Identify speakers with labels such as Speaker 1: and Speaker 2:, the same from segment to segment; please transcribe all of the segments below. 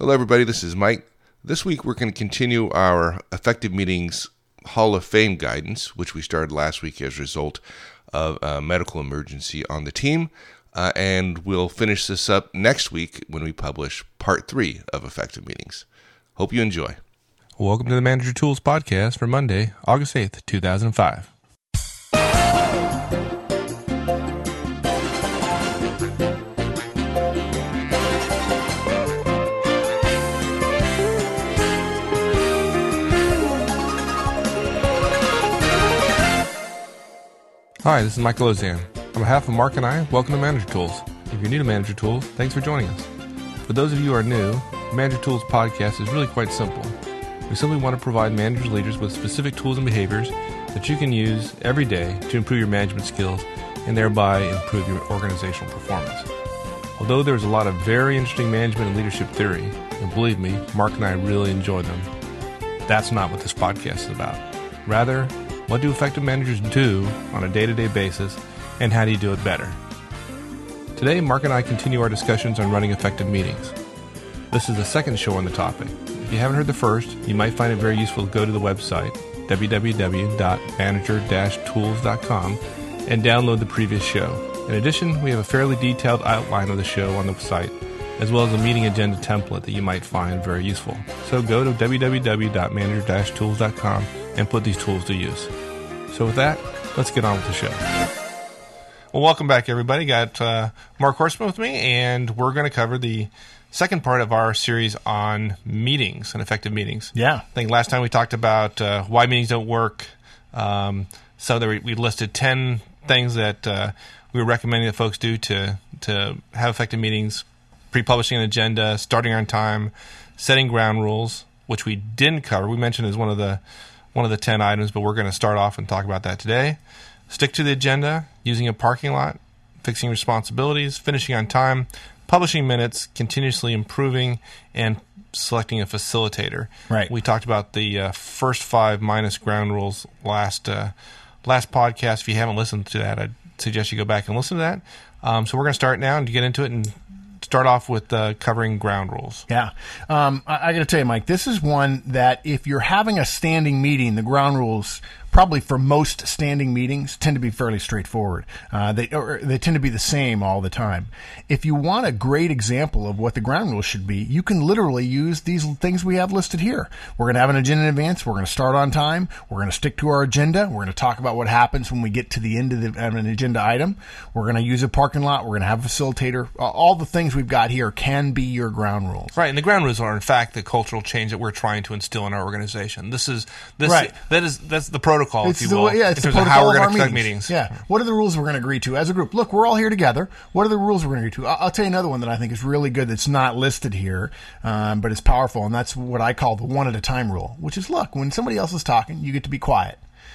Speaker 1: Hello, everybody. This is Mike. This week, we're going to continue our Effective Meetings Hall of Fame guidance, which we started last week as a result of a medical emergency on the team. And we'll finish this up next week when we publish Part 3 of Effective Meetings. Hope you enjoy.
Speaker 2: Welcome to the Manager Tools Podcast for Monday, August 8th, 2005. Hi, this is Mike Lozan. On behalf of Mark and I, welcome to Manager Tools. If you're new to Manager Tools, thanks for joining us. For those of you who are new, the Manager Tools podcast is really quite simple. We simply want to provide managers and leaders with specific tools and behaviors that you can use every day to improve your management skills and thereby improve your organizational performance. Although there's a lot of very interesting management and leadership theory, and believe me, Mark and I really enjoy them, that's not what this podcast is about. Rather, what do effective managers do on a day-to-day basis, and how do you do it better? Today, Mark and I continue our discussions on running effective meetings. This is the second show on the topic. If you haven't heard the first, you might find it very useful to go to the website, www.manager-tools.com, and download the previous show. In addition, we have a fairly detailed outline of the show on the site, as well as a meeting agenda template that you might find very useful. So go to www.manager-tools.com and put these tools to use. So with that, let's get on with the show. Well, welcome back, everybody. Got Mark Horstman with me, and we're going to cover the second part of our series on meetings and effective meetings.
Speaker 3: Yeah.
Speaker 2: I think last time we talked about why meetings don't work. So we listed 10 things that we were recommending that folks do to have effective meetings: pre-publishing an agenda, starting on time, setting ground rules, which we didn't cover. We mentioned as one of the 10 items, but we're going to start off and talk about that today. Stick to the agenda, using a parking lot, fixing responsibilities, finishing on time, publishing minutes, continuously improving, and selecting a facilitator.
Speaker 3: Right.
Speaker 2: We talked about the first 5 minus ground rules last podcast. If you haven't listened to that, I'd suggest you go back and listen to that. So we're going to start now and get into it and start off with covering ground rules.
Speaker 3: Yeah. I got to tell you, Mike, this is one that if you're having a standing meeting, the ground rules probably for most standing meetings tend to be fairly straightforward. They tend to be the same all the time. If you want a great example of what the ground rules should be, you can literally use these things we have listed here. We're going to have an agenda in advance. We're going to start on time. We're going to stick to our agenda. We're going to talk about what happens when we get to the end of an agenda item. We're going to use a parking lot. We're going to have a facilitator. All the things we've got here can be your ground rules.
Speaker 2: Right, and the ground rules are, in fact, the cultural change that we're trying to instill in our organization. That's the protocol, if you will,
Speaker 3: it's
Speaker 2: in
Speaker 3: the
Speaker 2: terms of how we're going to conduct
Speaker 3: meetings.
Speaker 2: meetings.
Speaker 3: Yeah. What are the rules we're going to agree to as a group? Look, we're all here together. What are the rules we're going to agree to? I'll tell you another one that I think is really good that's not listed here, but it's powerful, and that's what I call the one-at-a-time rule, which is, look, when somebody else is talking, you get to be quiet.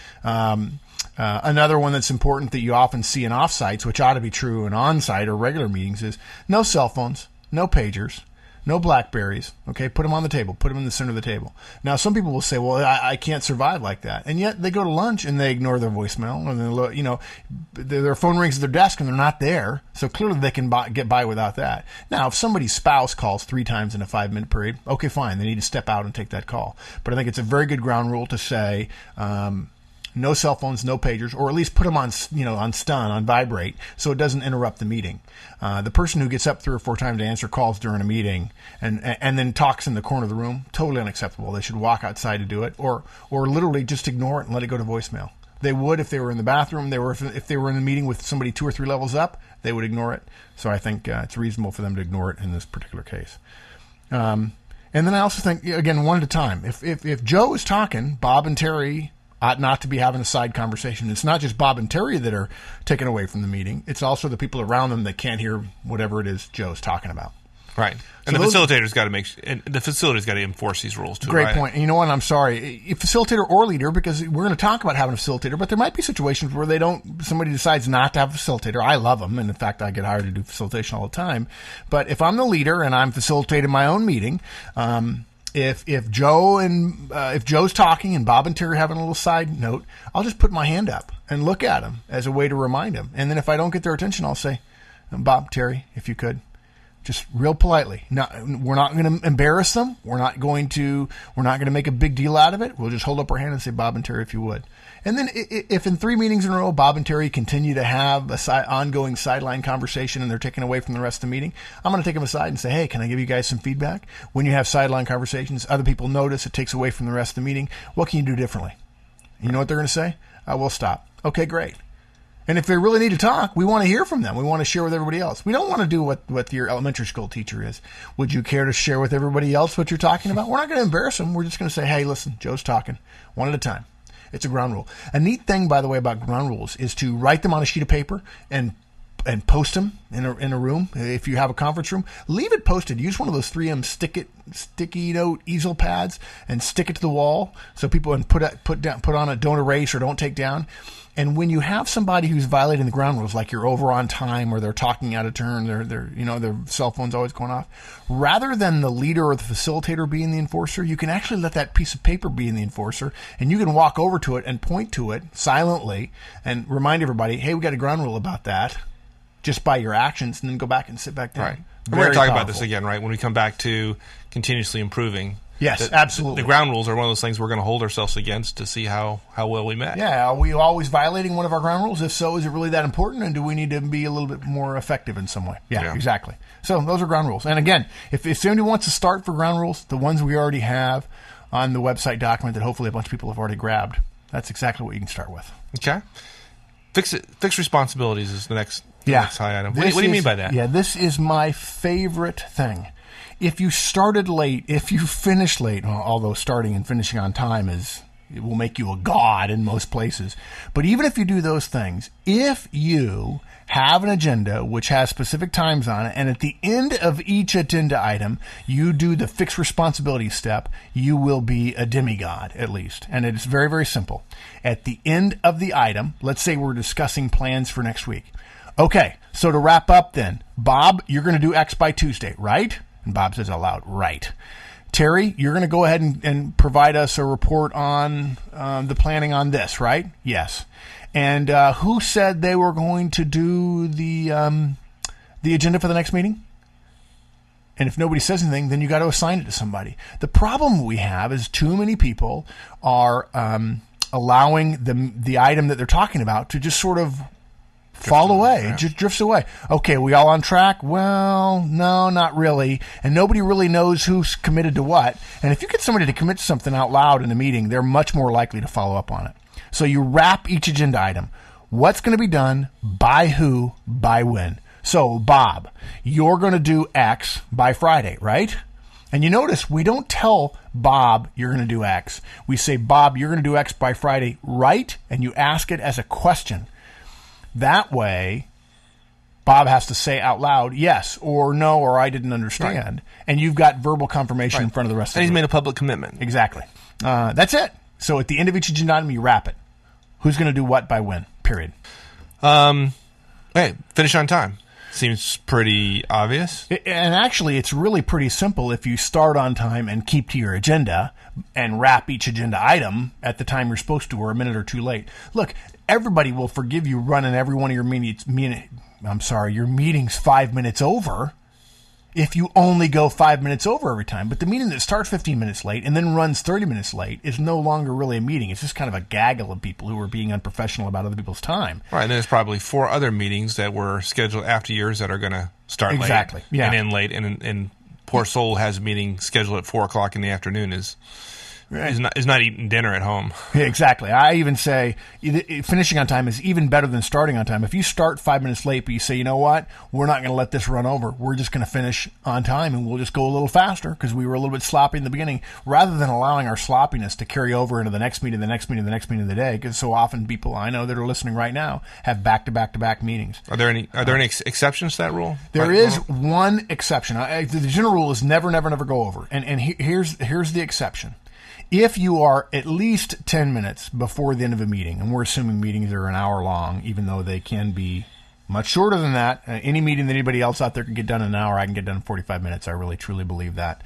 Speaker 3: Another one that's important that you often see in offsites, which ought to be true in onsite or regular meetings, is no cell phones, no pagers, no BlackBerries. Okay, put them on the table. Put them in the center of the table. Now, some people will say, "Well, I can't survive like that," and yet they go to lunch and they ignore their voicemail, and their phone rings at their desk and they're not there. So clearly, they can get by without that. Now, if somebody's spouse calls 3 times in a 5-minute period, okay, fine. They need to step out and take that call. But I think it's a very good ground rule to say. No cell phones, no pagers, or at least put them on stun, on vibrate, so it doesn't interrupt the meeting. The person who gets up 3 or 4 times to answer calls during a meeting and then talks in the corner of the room, totally unacceptable. They should walk outside to do it, or literally just ignore it and let it go to voicemail. They would if they were in the bathroom. If they were in the meeting with somebody 2 or 3 levels up, they would ignore it. So I think it's reasonable for them to ignore it in this particular case. And then I also think, again, one at a time. If Joe is talking, Bob and Terry ought not to be having a side conversation. It's not just Bob and Terry that are taken away from the meeting. It's also the people around them that can't hear whatever it is Joe's talking about.
Speaker 2: Right. And so the facilitator's got to enforce these rules too.
Speaker 3: Great point. And you know what? I'm sorry. If facilitator or leader, because we're going to talk about having a facilitator, but there might be situations where somebody decides not to have a facilitator. I love them. And in fact, I get hired to do facilitation all the time. But if I'm the leader and I'm facilitating my own meeting, If Joe's talking and Bob and Terry are having a little side note, I'll just put my hand up and look at them as a way to remind them. And then if I don't get their attention, I'll say, Bob, Terry, if you could, Just real politely. No, we're not going to embarrass them. We're not going to make a big deal out of it. We'll just hold up our hand and say, Bob and Terry, if you would. And then if in 3 meetings in a row, Bob and Terry continue to have a ongoing sideline conversation and they're taken away from the rest of the meeting, I'm going to take them aside and say, hey, can I give you guys some feedback? When you have sideline conversations, other people notice it takes away from the rest of the meeting. What can you do differently? You know what they're going to say? We'll stop. Okay, great. And if they really need to talk, we want to hear from them. We want to share with everybody else. We don't want to do what your elementary school teacher is. Would you care to share with everybody else what you're talking about? We're not going to embarrass them. We're just going to say, hey, listen, Joe's talking. One at a time. It's a ground rule. A neat thing, by the way, about ground rules is to write them on a sheet of paper and post them in a room. If you have a conference room, leave it posted. Use one of those 3M sticky note easel pads and stick it to the wall so people can put on a don't erase or don't take down. And when you have somebody who's violating the ground rules, like you're over on time or they're talking out of turn, their cell phone's always going off, rather than the leader or the facilitator being the enforcer, you can actually let that piece of paper be the enforcer, and you can walk over to it and point to it silently and remind everybody, hey, we got a ground rule about that, just by your actions, and then go back and sit back down.
Speaker 2: Right. We're going to talk about this again, right, when we come back to continuously improving.
Speaker 3: Yes, absolutely.
Speaker 2: The ground rules are one of those things we're going to hold ourselves against to see how well we met.
Speaker 3: Yeah, are we always violating one of our ground rules? If so, is it really that important, and do we need to be a little bit more effective in some way? Yeah. Exactly. So those are ground rules. And again, if somebody wants to start for ground rules, the ones we already have on the website document that hopefully a bunch of people have already grabbed, that's exactly what you can start with.
Speaker 2: Okay. Fixed responsibilities is the next high item. What do you mean by that?
Speaker 3: Yeah, this is my favorite thing. If you started late, if you finished late, although starting and finishing on time it will make you a god in most places. But even if you do those things, if you have an agenda which has specific times on it, and at the end of each agenda item, you do the fixed responsibility step, you will be a demigod, at least. And it is very, very simple. At the end of the item, let's say we're discussing plans for next week. Okay, so to wrap up then, Bob, you're going to do X by Tuesday, right? And Bob says out loud, right. Terry, you're going to go ahead and provide us a report on the planning on this, right? Yes. And who said they were going to do the agenda for the next meeting? And if nobody says anything, then you got to assign it to somebody. The problem we have is too many people are allowing the item that they're talking about to just sort of fall away. It just drifts away. Okay, we all on track? Well, no, not really. And nobody really knows who's committed to what. And if you get somebody to commit to something out loud in a meeting, they're much more likely to follow up on it. So you wrap each agenda item. What's going to be done, by who, by when. So, Bob, you're going to do X by Friday, right? And you notice we don't tell Bob you're going to do X. We say, Bob, you're going to do X by Friday, right? And you ask it as a question. That way, Bob has to say out loud, yes, or no, or I didn't understand. Right. And you've got verbal confirmation in front of the rest of the
Speaker 2: And he's made a public commitment.
Speaker 3: Exactly. That's it. So at the end of each agenda item, you wrap it. Who's going to do what by when, period.
Speaker 2: Hey, finish on time. Seems pretty obvious.
Speaker 3: And actually, it's really pretty simple if you start on time and keep to your agenda and wrap each agenda item at the time you're supposed to or a minute or two late. Look, everybody will forgive you running every one of your meetings 5 minutes over if you only go 5 minutes over every time. But the meeting that starts 15 minutes late and then runs 30 minutes late is no longer really a meeting. It's just kind of a gaggle of people who are being unprofessional about other people's time.
Speaker 2: Right, and then there's probably 4 other meetings that were scheduled after yours that are going to start late.
Speaker 3: Exactly, yeah.
Speaker 2: And end late. And poor soul has a meeting scheduled at 4 o'clock in the afternoon is not eating dinner at home.
Speaker 3: Yeah, exactly. I even say finishing on time is even better than starting on time. If you start 5 minutes late, but you say, you know what, we're not going to let this run over. We're just going to finish on time, and we'll just go a little faster because we were a little bit sloppy in the beginning, rather than allowing our sloppiness to carry over into the next meeting, the next meeting, the next meeting of the day. Because so often people I know that are listening right now have back-to-back-to-back meetings.
Speaker 2: Are there any exceptions to that rule?
Speaker 3: There is one exception. The general rule is never go over. And here's the exception. If you are at least 10 minutes before the end of a meeting, and we're assuming meetings are an hour long, even though they can be much shorter than that. Any meeting that anybody else out there can get done in an hour, I can get done in 45 minutes. I really, truly believe that.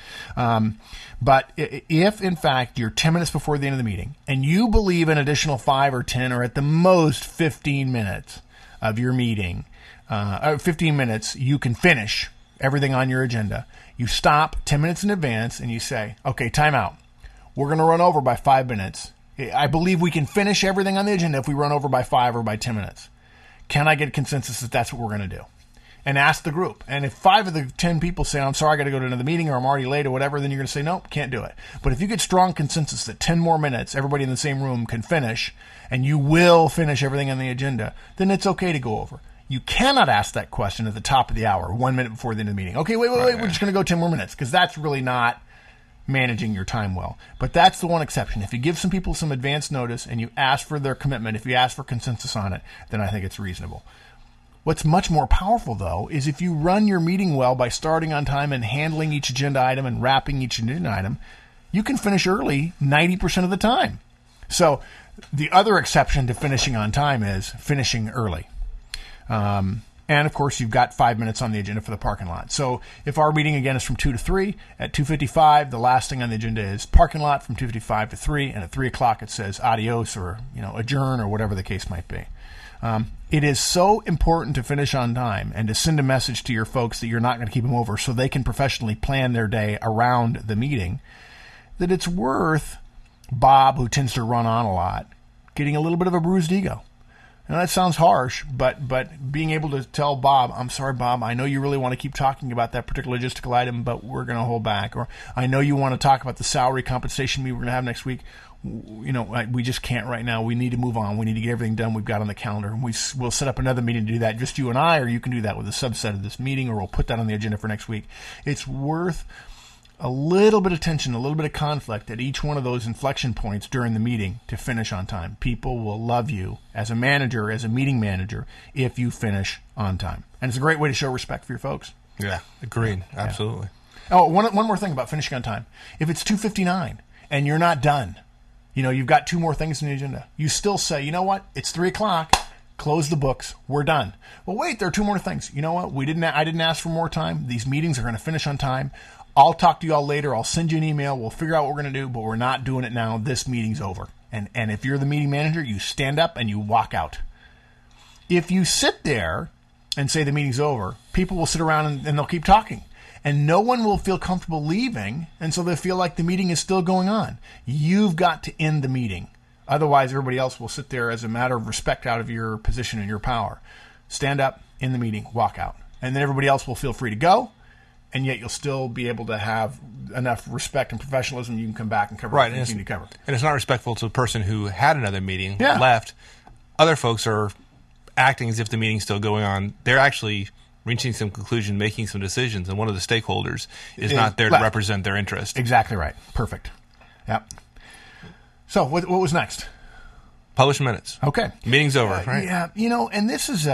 Speaker 3: But if, in fact, you're 10 minutes before the end of the meeting, and you believe an additional 5 or 10 or at the most 15 minutes of your meeting, 15 minutes you can finish everything on your agenda. You stop 10 minutes in advance and you say, okay, time out. We're going to run over by 5 minutes. I believe we can finish everything on the agenda if we run over by 5 or by 10 minutes. Can I get a consensus that that's what we're going to do? And ask the group. And if 5 of the 10 people say, I'm sorry, I got to go to another meeting or I'm already late or whatever, then you're going to say, nope, can't do it. But if you get strong consensus that 10 more minutes, everybody in the same room can finish, and you will finish everything on the agenda, then it's okay to go over. You cannot ask that question at the top of the hour, 1 minute before the end of the meeting. Okay, wait, we're just going to go 10 more minutes, because that's really not managing your time well. But that's the one exception. If you give some people some advance notice and you ask for their commitment, if you ask for consensus on it, then I think it's reasonable. What's much more powerful, though, is if you run your meeting well by starting on time and handling each agenda item and wrapping each agenda item, you can finish early 90% of the time. So the other exception to finishing on time is finishing early. And, of course, you've got 5 minutes on the agenda for the parking lot. So if our meeting, again, is from 2 to 3, at 2:55, the last thing on the agenda is parking lot from 2:55 to 3, and at 3 o'clock it says adios or adjourn or whatever the case might be. It is so important to finish on time and to send a message to your folks that you're not going to keep them over so they can professionally plan their day around the meeting, that it's worth Bob, who tends to run on a lot, getting a little bit of a bruised ego. Now, that sounds harsh, but being able to tell Bob, I'm sorry, Bob, I know you really want to keep talking about that particular logistical item, but we're going to hold back. Or I know you want to talk about the salary compensation meeting we're going to have next week. We just can't right now. We need to move on. We need to get everything done we've got on the calendar. And we'll set up another meeting to do that, just you and I, or you can do that with a subset of this meeting, or we'll put that on the agenda for next week. It's worth a little bit of tension, a little bit of conflict at each one of those inflection points during the meeting to finish on time. People will love you as a manager, as a meeting manager, if you finish on time. And it's a great way to show respect for your folks.
Speaker 2: Yeah, agreed. Absolutely.
Speaker 3: Oh, one more thing about finishing on time. If it's 2:59 and you're not done, you've got 2 more things on the agenda, you still say, you know what, it's 3 o'clock, close the books, we're done. Well, wait, there are 2 more things. You know what, I didn't ask for more time. These meetings are going to finish on time. I'll talk to you all later. I'll send you an email. We'll figure out what we're going to do, but we're not doing it now. This meeting's over. And if you're the meeting manager, you stand up and you walk out. If you sit there and say the meeting's over, people will sit around and they'll keep talking. And no one will feel comfortable leaving, and so they feel like the meeting is still going on. You've got to end the meeting. Otherwise, everybody else will sit there as a matter of respect out of your position and your power. Stand up, end the meeting, walk out. And then everybody else will feel free to go. And yet you'll still be able to have enough respect and professionalism. You can come back and cover what you need to cover.
Speaker 2: And it's not respectful to the person who had another meeting, left. Other folks are acting as if the meeting's still going on. They're actually reaching some conclusion, making some decisions, and one of the stakeholders is not there to represent their interest.
Speaker 3: Exactly right. Perfect. Yep. So what was next?
Speaker 2: Publish minutes.
Speaker 3: Okay.
Speaker 2: Meeting's over, right?
Speaker 3: Yeah. And this is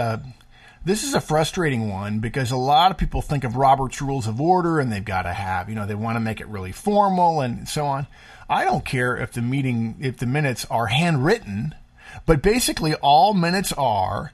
Speaker 3: a frustrating one because a lot of people think of Robert's Rules of Order and they've got to have, they want to make it really formal and so on. I don't care if the minutes are handwritten, but basically all minutes are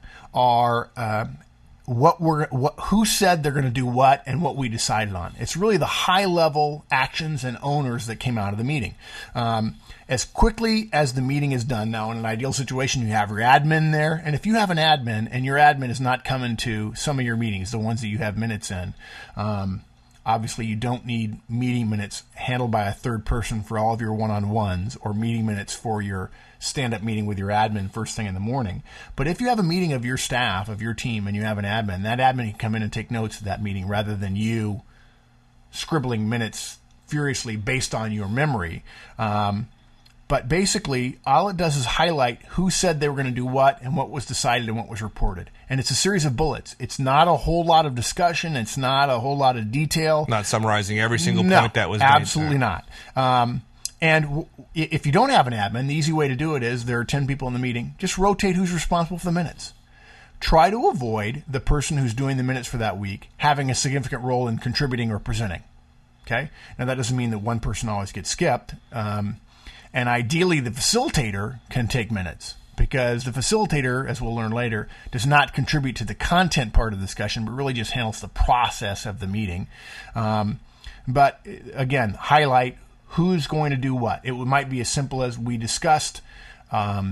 Speaker 3: who said they're going to do what and what we decided on. It's really the high level actions and owners that came out of the meeting. As quickly as the meeting is done now, in an ideal situation, you have your admin there. And if you have an admin and your admin is not coming to some of your meetings, the ones that you have minutes in, obviously you don't need meeting minutes handled by a third person for all of your one-on-ones or meeting minutes for your stand-up meeting with your admin first thing in the morning. But if you have a meeting of your staff, of your team, and you have an admin, that admin can come in and take notes of that meeting rather than you scribbling minutes furiously based on your memory. But basically, all it does is highlight who said they were going to do what and what was decided and what was reported. And it's a series of bullets. It's not a whole lot of discussion. It's not a whole lot of detail.
Speaker 2: Not summarizing every single point that was made.
Speaker 3: Absolutely not. And if you don't have an admin, the easy way to do it is there are 10 people in the meeting. Just rotate who's responsible for the minutes. Try to avoid the person who's doing the minutes for that week having a significant role in contributing or presenting. Okay? Now, that doesn't mean that one person always gets skipped. And ideally, the facilitator can take minutes because the facilitator, as we'll learn later, does not contribute to the content part of the discussion, but really just handles the process of the meeting. But again, highlight who's going to do what. It might be as simple as we discussed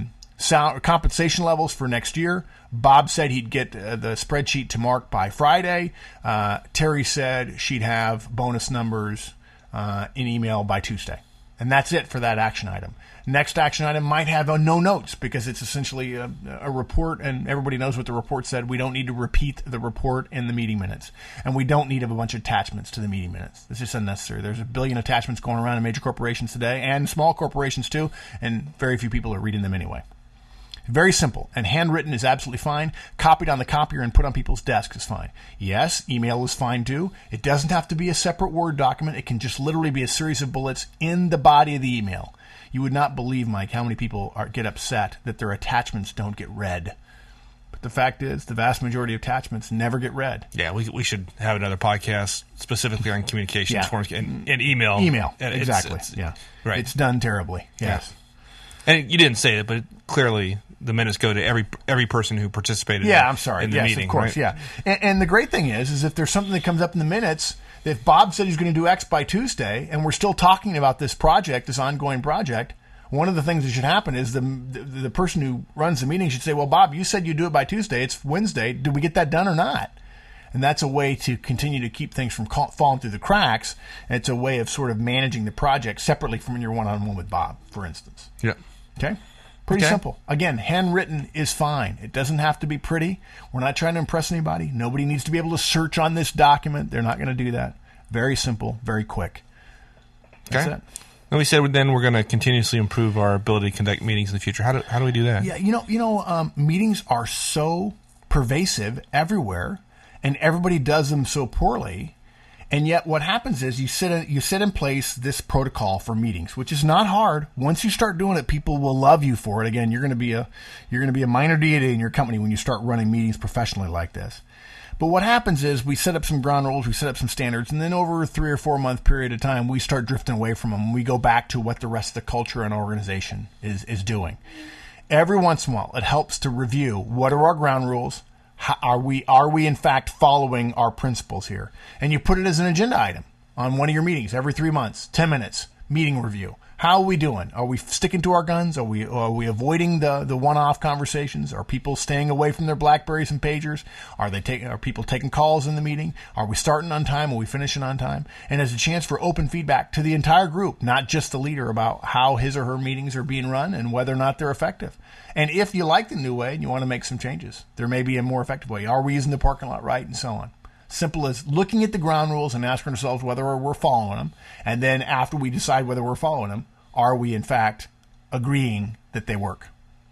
Speaker 3: compensation levels for next year. Bob said he'd get the spreadsheet to Mark by Friday. Terry said she'd have bonus numbers in email by Tuesday. And that's it for that action item. Next action item might have no notes because it's essentially a report, and everybody knows what the report said. We don't need to repeat the report in the meeting minutes, and we don't need a bunch of attachments to the meeting minutes. It's just unnecessary. There's a billion attachments going around in major corporations today, and small corporations too, and very few people are reading them anyway. Very simple, and handwritten is absolutely fine. Copied on the copier and put on people's desks is fine. Yes, email is fine too. It doesn't have to be a separate Word document. It can just literally be a series of bullets in the body of the email. You would not believe, Mike, how many people get upset that their attachments don't get read. But the fact is, the vast majority of attachments never get read.
Speaker 2: Yeah, we should have another podcast specifically on communications forms and email.
Speaker 3: Email, exactly. Right. It's done terribly. Yes.
Speaker 2: Yeah. And you didn't say it, but clearly the minutes go to every person who participated in the meeting.
Speaker 3: Yes, of course,
Speaker 2: right?
Speaker 3: And the great thing is if there's something that comes up in the minutes, if Bob said he's going to do X by Tuesday, and we're still talking about this project, this ongoing project, one of the things that should happen is the person who runs the meeting should say, well, Bob, you said you'd do it by Tuesday. It's Wednesday. Did we get that done or not? And that's a way to continue to keep things from falling through the cracks. And it's a way of sort of managing the project separately from your one-on-one with Bob, for instance.
Speaker 2: Yeah.
Speaker 3: Okay? Pretty simple. Again, handwritten is fine. It doesn't have to be pretty. We're not trying to impress anybody. Nobody needs to be able to search on this document. They're not going to do that. Very simple, very quick. That's it.
Speaker 2: And we said then we're going to continuously improve our ability to conduct meetings in the future. How do we do that?
Speaker 3: Yeah, meetings are so pervasive everywhere, and everybody does them so poorly. And yet what happens is you set in place this protocol for meetings, which is not hard. Once you start doing it, people will love you for it. Again, you're going to be a minor deity in your company when you start running meetings professionally like this. But what happens is we set up some ground rules, we set up some standards, and then over a 3 or 4 month period of time, we start drifting away from them. We go back to what the rest of the culture and organization is doing. Every once in a while, it helps to review what are our ground rules. Are we in fact following our principles here? And you put it as an agenda item on one of your meetings every 3 months, 10 minutes, meeting review. How are we doing? Are we sticking to our guns? Are we avoiding the one-off conversations? Are people staying away from their BlackBerries and pagers? Are people taking calls in the meeting? Are we starting on time? Are we finishing on time? And as a chance for open feedback to the entire group, not just the leader, about how his or her meetings are being run and whether or not they're effective. And if you like the new way and you want to make some changes, there may be a more effective way. Are we using the parking lot right, and so on? Simple as looking at the ground rules and asking ourselves whether we're following them. And then after we decide whether we're following them, are we in fact agreeing that they work?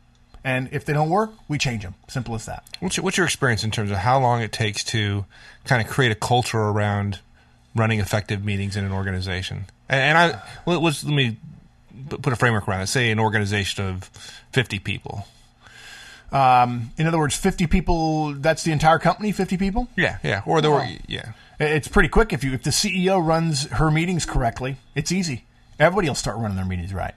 Speaker 3: And if they don't work, we change them. Simple as that.
Speaker 2: What's your experience in terms of how long it takes to kind of create a culture around running effective meetings in an organization? And let me put a framework around it. Say an organization of 50 people.
Speaker 3: In other words, 50 people, that's the entire company, 50 people?
Speaker 2: Yeah. Or
Speaker 3: It's pretty quick. If the CEO runs her meetings correctly, it's easy. Everybody will start running their meetings right.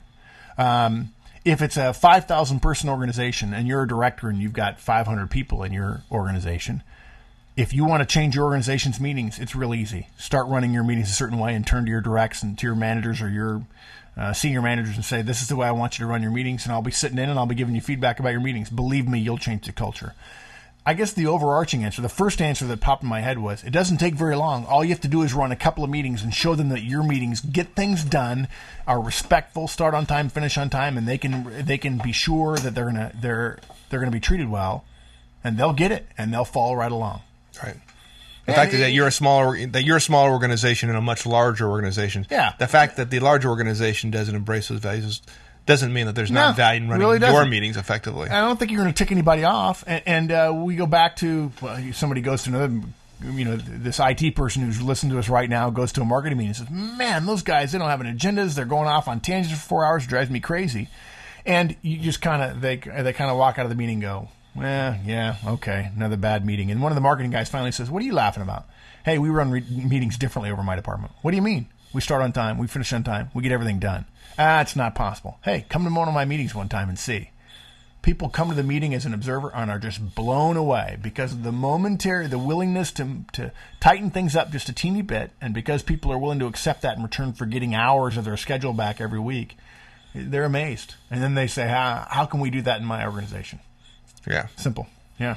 Speaker 3: If it's a 5,000 person organization and you're a director and you've got 500 people in your organization, if you want to change your organization's meetings, it's real easy. Start running your meetings a certain way and turn to your directs and to your managers or your senior managers and say, this is the way I want you to run your meetings, and I'll be sitting in and I'll be giving you feedback about your meetings. Believe me, you'll change the culture. I guess the overarching answer, the first answer that popped in my head was, it doesn't take very long. All you have to do is run a couple of meetings and show them that your meetings get things done, are respectful, start on time, finish on time, and they can be sure that they're gonna be treated well, and they'll get it and they'll follow right along.
Speaker 2: Right. The fact is that you're a smaller organization in a much larger organization.
Speaker 3: Yeah.
Speaker 2: The fact that the larger organization doesn't embrace those values doesn't mean that there's not value in running your meetings effectively.
Speaker 3: I don't think you're going to tick anybody off. And we go back to, somebody goes to another, this IT person who's listening to us right now goes to a marketing meeting and says, man, those guys, they don't have any agendas. They're going off on tangents for 4 hours. It drives me crazy. And you just they kind of walk out of the meeting and go, yeah, okay, another bad meeting. And one of the marketing guys finally says, what are you laughing about? Hey, we run meetings differently over my department. What do you mean? We start on time, we finish on time, we get everything done. It's not possible. Hey, come to one of my meetings one time and see. People come to the meeting as an observer and are just blown away because of the willingness to tighten things up just a teeny bit, and because people are willing to accept that in return for getting hours of their schedule back every week. They're amazed. And then they say, how can we do that in my organization?
Speaker 2: Yeah.
Speaker 3: Simple. Yeah.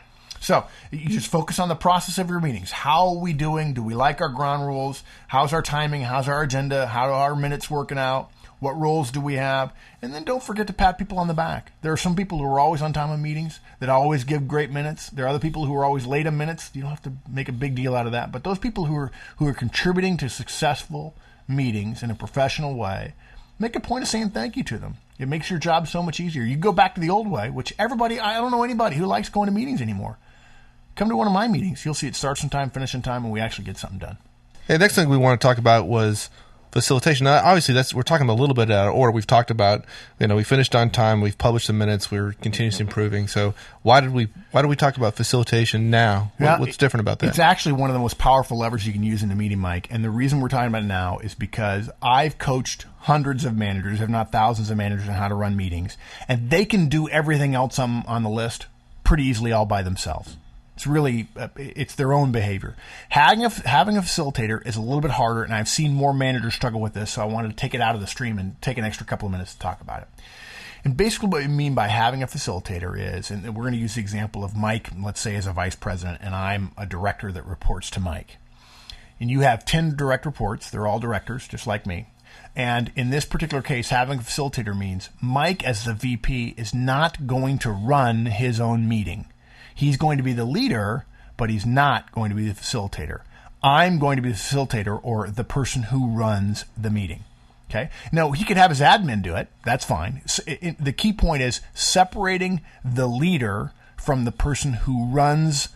Speaker 3: So you just focus on the process of your meetings. How are we doing? Do we like our ground rules? How's our timing? How's our agenda? How are our minutes working out? What roles do we have? And then don't forget to pat people on the back. There are some people who are always on time in meetings that always give great minutes. There are other people who are always late in minutes. You don't have to make a big deal out of that. But those people who are contributing to successful meetings in a professional way, make a point of saying thank you to them. It makes your job so much easier. You go back to the old way, which I don't know anybody who likes going to meetings anymore. Come to one of my meetings. You'll see it starts on time, finish on time, and we actually get something done.
Speaker 2: Hey, next thing we want to talk about was facilitation. Now, obviously, we're talking about a little bit out of order. We've talked about, we finished on time. We've published the minutes. We're continuously improving. So why do we talk about facilitation now? What's different about that?
Speaker 3: It's actually one of the most powerful levers you can use in a meeting, Mike. And the reason we're talking about it now is because I've coached hundreds of managers, if not thousands of managers, on how to run meetings. And they can do everything else on the list pretty easily all by themselves. It's really, it's their own behavior. Having a facilitator is a little bit harder, and I've seen more managers struggle with this, so I wanted to take it out of the stream and take an extra couple of minutes to talk about it. And basically what we mean by having a facilitator is, and we're going to use the example of Mike, let's say, as a vice president, and I'm a director that reports to Mike. And you have 10 direct reports. They're all directors, just like me. And in this particular case, having a facilitator means Mike, as the VP, is not going to run his own meeting. He's going to be the leader, but he's not going to be the facilitator. I'm going to be the facilitator, or the person who runs the meeting. Okay. Now, he could have his admin do it. That's fine. So the key point is separating the leader from the person who runs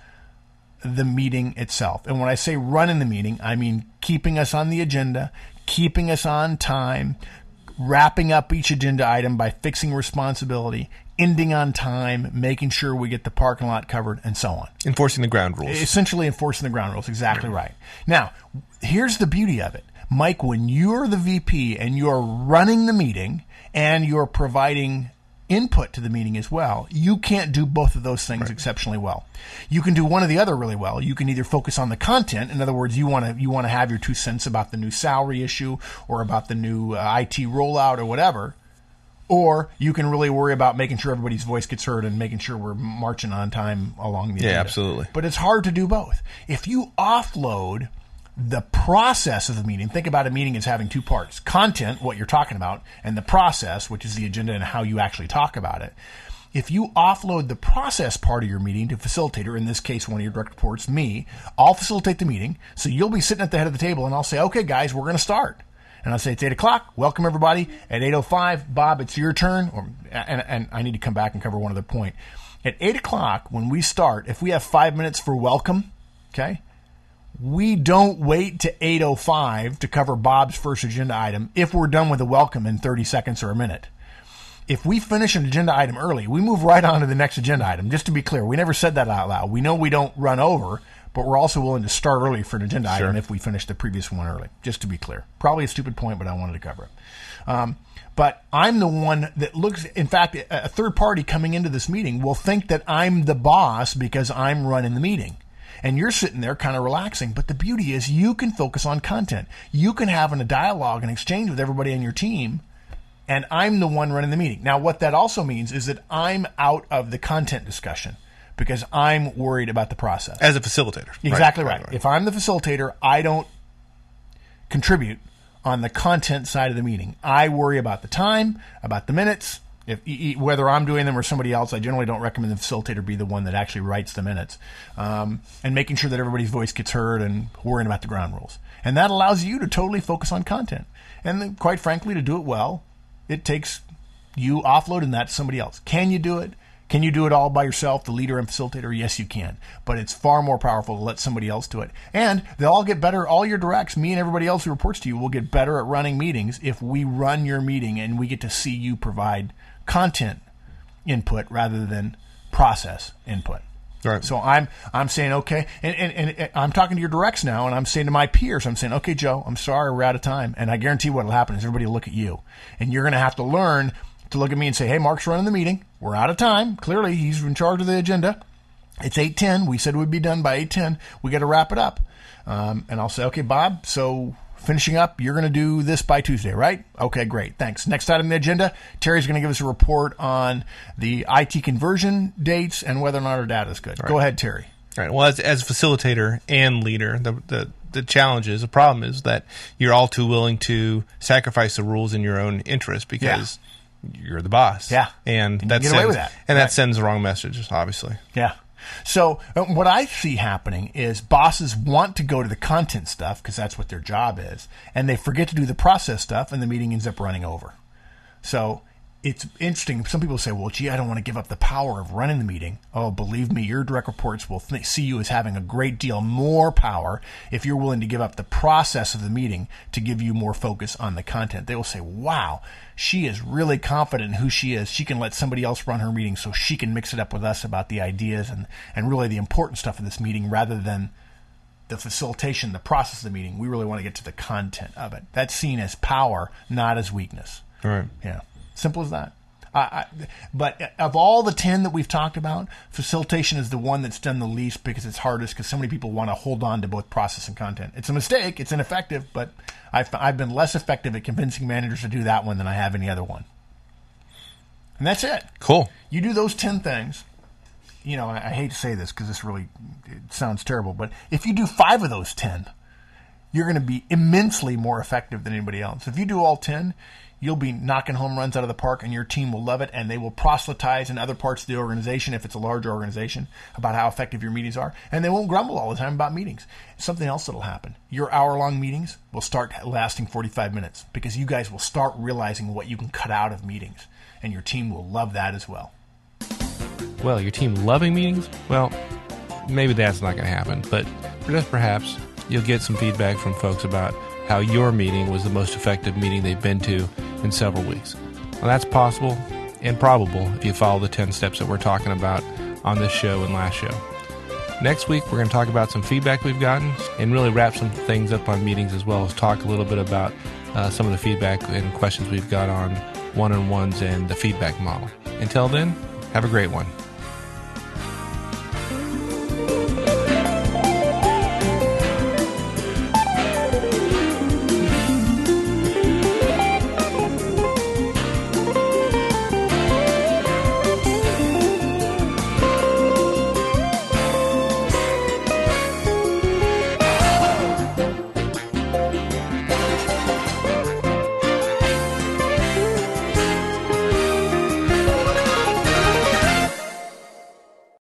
Speaker 3: the meeting itself. And when I say running the meeting, I mean keeping us on the agenda, keeping us on time, wrapping up each agenda item by fixing responsibility, ending on time, making sure we get the parking lot covered, and so on.
Speaker 2: Enforcing the ground rules.
Speaker 3: Essentially enforcing the ground rules. Exactly right. Now, here's the beauty of it. Mike, when you're the VP and you're running the meeting and you're providing input to the meeting as well, you can't do both of those things exceptionally well. You can do one or the other really well. You can either focus on the content. In other words, you want to have your 2 cents about the new salary issue or about the new IT rollout or whatever. Or you can really worry about making sure everybody's voice gets heard and making sure we're marching on time along the agenda.
Speaker 2: Yeah, absolutely.
Speaker 3: But it's hard to do both. If you offload the process of the meeting, think about a meeting as having 2 parts. Content, what you're talking about, and the process, which is the agenda and how you actually talk about it. If you offload the process part of your meeting to facilitator, in this case, one of your direct reports, me, I'll facilitate the meeting. So you'll be sitting at the head of the table and I'll say, okay, guys, we're going to start. And I'll say, it's 8 o'clock. Welcome, everybody. At 8:05, Bob, it's your turn. And I need to come back and cover one other point. At 8 o'clock, when we start, if we have 5 minutes for welcome, okay, we don't wait to 8:05 to cover Bob's first agenda item if we're done with the welcome in 30 seconds or a minute. If we finish an agenda item early, we move right on to the next agenda item. Just to be clear, we never said that out loud. We know we don't run over, but we're also willing to start early for an agenda item if we finish the previous one early, just to be clear. Probably a stupid point, but I wanted to cover it. But I'm the one that looks, in fact, a third party coming into this meeting will think that I'm the boss because I'm running the meeting. And you're sitting there kind of relaxing. But the beauty is you can focus on content. You can have a dialogue and exchange with everybody on your team, and I'm the one running the meeting. Now, what that also means is that I'm out of the content discussion, because I'm worried about the process.
Speaker 2: As a facilitator.
Speaker 3: Exactly right. If I'm the facilitator, I don't contribute on the content side of the meeting. I worry about the time, about the minutes. Whether I'm doing them or somebody else, I generally don't recommend the facilitator be the one that actually writes the minutes. And making sure that everybody's voice gets heard and worrying about the ground rules. And that allows you to totally focus on content. And then, quite frankly, to do it well, it takes you offloading that to somebody else. Can you do it? Can you do it all by yourself, the leader and facilitator? Yes, you can. But it's far more powerful to let somebody else do it. And they'll all get better. All your directs, me and everybody else who reports to you, will get better at running meetings if we run your meeting and we get to see you provide content input rather than process input.
Speaker 2: Right.
Speaker 3: So I'm saying, okay, and I'm talking to your directs now, and I'm saying to my peers, I'm saying, okay, Joe, I'm sorry, we're out of time. And I guarantee what will happen is everybody will look at you. And you're going to have to learn to look at me and say, hey, Mark's running the meeting. We're out of time. Clearly, he's in charge of the agenda. It's 8:10. We said we'd be done by 8:10. We got to wrap it up. And I'll say, okay, Bob, so finishing up, you're going to do this by Tuesday, right? Okay, great. Thanks. Next item on the agenda, Terry's going to give us a report on the IT conversion dates and whether or not our data is good. Right. Go ahead, Terry.
Speaker 2: All right. Well, as facilitator and leader, the challenge is, the problem is that you're all too willing to sacrifice the rules in your own interest because you're the boss.
Speaker 3: Yeah.
Speaker 2: And that
Speaker 3: get away with that.
Speaker 2: And that sends the wrong messages, obviously.
Speaker 3: Yeah. So what I see happening is bosses want to go to the content stuff because that's what their job is, and they forget to do the process stuff, and the meeting ends up running over. So it's interesting. Some people say, well, gee, I don't want to give up the power of running the meeting. Oh, believe me, your direct reports will see you as having a great deal more power if you're willing to give up the process of the meeting to give you more focus on the content. They will say, wow, she is really confident in who she is. She can let somebody else run her meeting so she can mix it up with us about the ideas and really the important stuff of this meeting rather than the facilitation, the process of the meeting. We really want to get to the content of it. That's seen as power, not as weakness.
Speaker 2: All right.
Speaker 3: Yeah. Simple as that. But of all the 10 that we've talked about, facilitation is the one that's done the least because it's hardest because so many people want to hold on to both process and content. It's a mistake. It's ineffective, but I've been less effective at convincing managers to do that one than I have any other one. And that's it.
Speaker 2: Cool.
Speaker 3: You do those 10 things. You know, I hate to say this because it sounds terrible, but if you do 5 of those 10, you're going to be immensely more effective than anybody else. If you do all 10, you'll be knocking home runs out of the park, and your team will love it, and they will proselytize in other parts of the organization, if it's a larger organization, about how effective your meetings are, and they won't grumble all the time about meetings. Something else that'll happen. Your hour-long meetings will start lasting 45 minutes because you guys will start realizing what you can cut out of meetings, and your team will love that as well.
Speaker 2: Well, your team loving meetings? Well, maybe that's not going to happen, but just perhaps you'll get some feedback from folks about how your meeting was the most effective meeting they've been to in several weeks. Well, that's possible and probable if you follow the 10 steps that we're talking about on this show and last show. Next week, we're going to talk about some feedback we've gotten and really wrap some things up on meetings, as well as talk a little bit about some of the feedback and questions we've got on one-on-ones and the feedback model. Until then, have a great one.